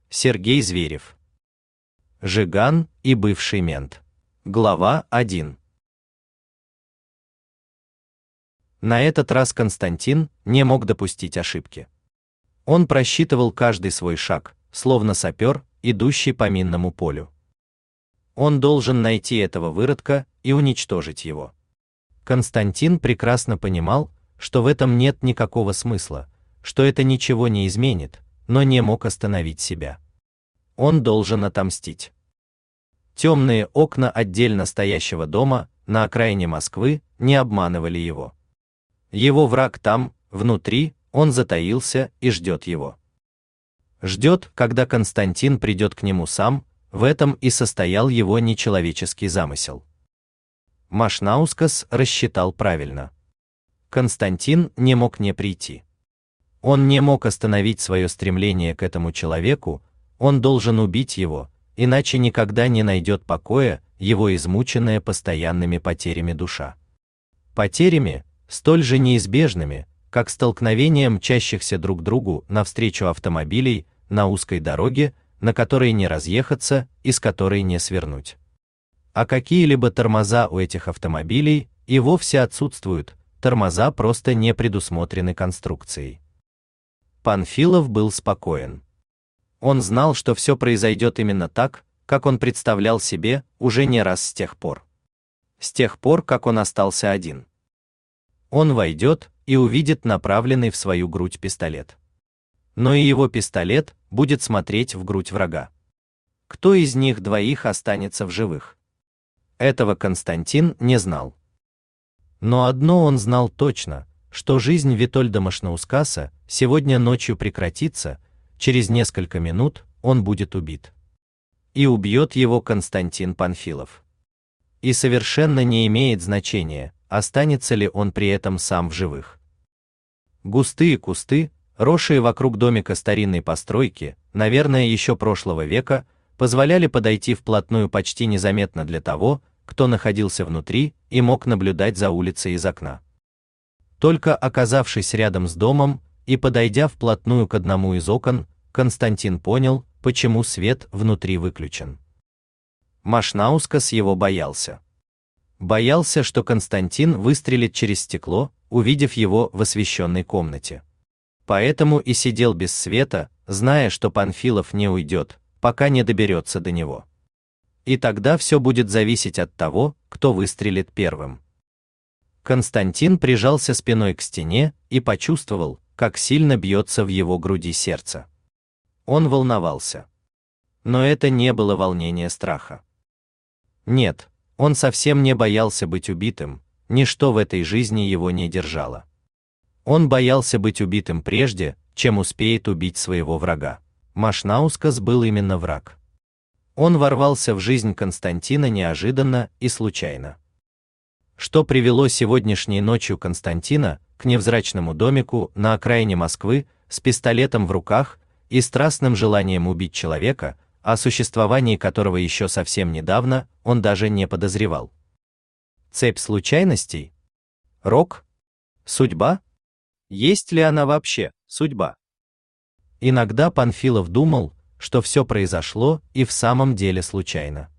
Сергей Зверев. Жиган и бывший мент. Глава 1. На этот раз Константин не мог допустить ошибки. Он просчитывал каждый свой шаг, словно сапер, идущий по минному полю. Он должен найти этого выродка и уничтожить его. Константин прекрасно понимал, что в этом нет никакого смысла, что это ничего не изменит, но не мог остановить себя. Он должен отомстить. Темные окна отдельно стоящего дома на окраине Москвы не обманывали его. Его враг там, внутри, он затаился и ждет его. Ждет, когда Константин придет к нему сам, в этом и состоял его нечеловеческий замысел. Машнаускас рассчитал правильно. Константин не мог не прийти. Он не мог остановить свое стремление к этому человеку, он должен убить его, иначе никогда не найдет покоя его измученная постоянными потерями душа. Потерями, столь же неизбежными, как столкновение мчащихся друг другу навстречу автомобилей на узкой дороге, на которой не разъехаться и с которой не свернуть. А какие-либо тормоза у этих автомобилей и вовсе отсутствуют, тормоза просто не предусмотрены конструкцией. Панфилов был спокоен. Он знал, что все произойдет именно так, как он представлял себе уже не раз с тех пор. С тех пор, как он остался один. Он войдет и увидит направленный в свою грудь пистолет. Но и его пистолет будет смотреть в грудь врага. Кто из них двоих останется в живых? Этого Константин не знал. Но одно он знал точно, что жизнь Витольда Машнаускаса сегодня ночью прекратится, через несколько минут он будет убит. И убьет его Константин Панфилов. И совершенно не имеет значения, останется ли он при этом сам в живых. Густые кусты, росшие вокруг домика старинной постройки, наверное, еще прошлого века, позволяли подойти вплотную почти незаметно для того, кто находился внутри и мог наблюдать за улицей из окна. Только оказавшись рядом с домом и подойдя вплотную к одному из окон, Константин понял, почему свет внутри выключен. Машнаускас его боялся. Боялся, что Константин выстрелит через стекло, увидев его в освещенной комнате. Поэтому и сидел без света, зная, что Панфилов не уйдет, пока не доберется до него. И тогда все будет зависеть от того, кто выстрелит первым. Константин прижался спиной к стене и почувствовал, как сильно бьется в его груди сердце. Он волновался. Но это не было волнение страха. Нет, он совсем не боялся быть убитым, ничто в этой жизни его не держало. Он боялся быть убитым прежде, чем успеет убить своего врага. Машнаускас был именно враг. Он ворвался в жизнь Константина неожиданно и случайно. Что привело сегодняшней ночью Константина к невзрачному домику на окраине Москвы с пистолетом в руках и страстным желанием убить человека, о существовании которого еще совсем недавно он даже не подозревал? Цепь случайностей? Рок? Судьба? Есть ли она вообще, судьба? Иногда Панфилов думал, что все произошло и в самом деле случайно.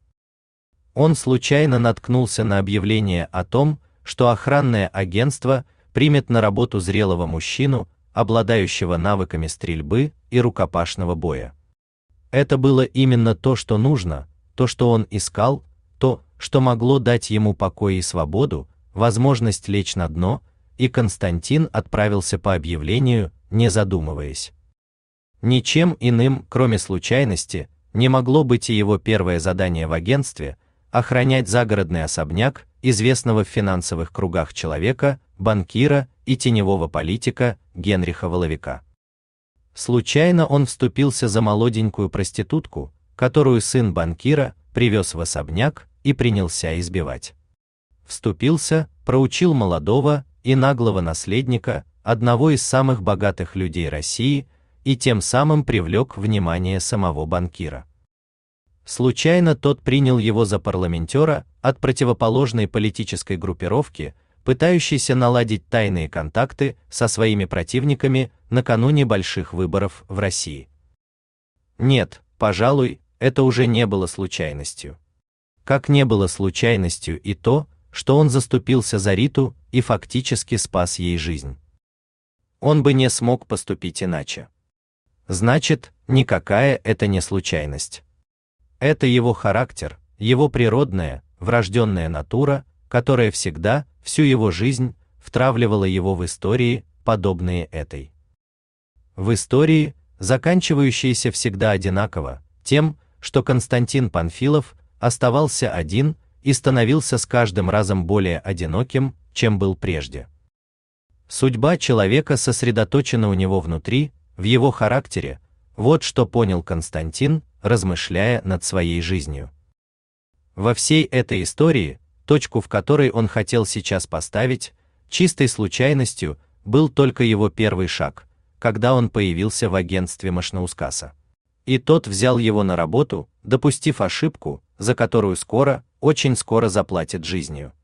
Он случайно наткнулся на объявление о том, что охранное агентство примет на работу зрелого мужчину, обладающего навыками стрельбы и рукопашного боя. Это было именно то, что нужно, то, что он искал, то, что могло дать ему покой и свободу, возможность лечь на дно, и Константин отправился по объявлению, не задумываясь. Ничем иным, кроме случайности, не могло быть и его первое задание в агентстве — охранять загородный особняк известного в финансовых кругах человека, банкира и теневого политика Генриха Воловика. Случайно он вступился за молоденькую проститутку, которую сын банкира привез в особняк и принялся избивать. Вступился, проучил молодого и наглого наследника одного из самых богатых людей России и тем самым привлек внимание самого банкира. Случайно тот принял его за парламентера от противоположной политической группировки, пытающейся наладить тайные контакты со своими противниками накануне больших выборов в России. Нет, пожалуй, это уже не было случайностью. Как не было случайностью и то, что он заступился за Риту и фактически спас ей жизнь. Он бы не смог поступить иначе. Значит, никакая это не случайность. Это его характер, его природная, врожденная натура, которая всегда, всю его жизнь, втравливала его в истории, подобные этой. В истории, заканчивающиеся всегда одинаково, тем, что Константин Панфилов оставался один и становился с каждым разом более одиноким, чем был прежде. Судьба человека сосредоточена у него внутри, в его характере, вот что понял Константин, размышляя над своей жизнью. Во всей этой истории, точку, в которой он хотел сейчас поставить, чистой случайностью, был только его первый шаг, когда он появился в агентстве Машнаускаса. И тот взял его на работу, допустив ошибку, за которую скоро, очень скоро заплатит жизнью.